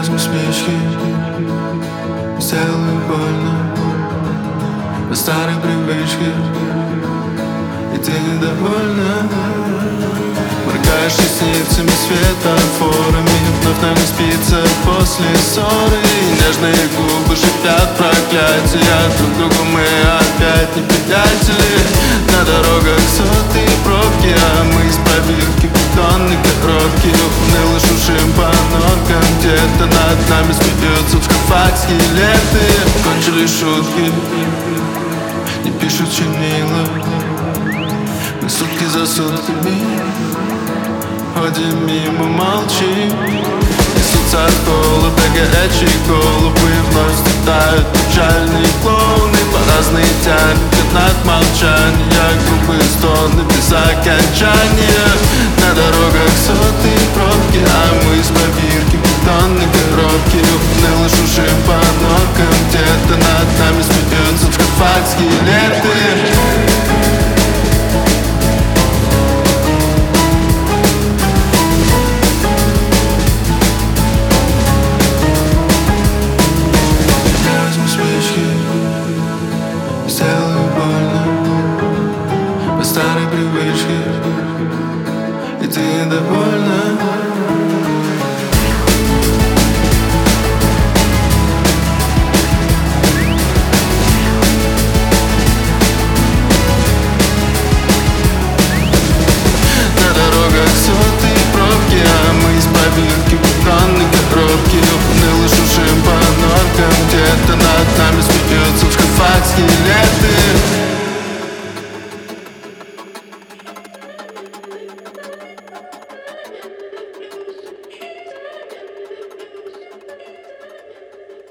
возьму спички, сделаю больно по старой привычке, и ты недовольна. Моргаешь ресницами, светофорами, вновь нам не спится после ссоры. Нежные губы шипят проклятия, друг другу мы опять не приятели. На дорогах сотые пробки, а мы из пробирки бетонной коробки. Уныло шуршим по норкам, где-то над нами смеются в шкафах скелеты. Кончились шутки, не пишут чернила, мы сутки за сутками ходим мимо, молчим. Несутся от холода горячие голубы, вновь страдают печальные клоуны. По-разные тянут над молчания, грубые стоны без окончания. На дорогах сотые пробки, а мы из пробирки бетонной коробки. Уныло шуршим по норкам, где-то над нами смеются в шкафах скелеты. Сделаю больно по старой привычке, и ты недовольна. На дорогах сотые пробки, а мы из пробирки бетонной коробки. Уныло шуршим по норкам, где-то над нами смеются в шкафах скелеты.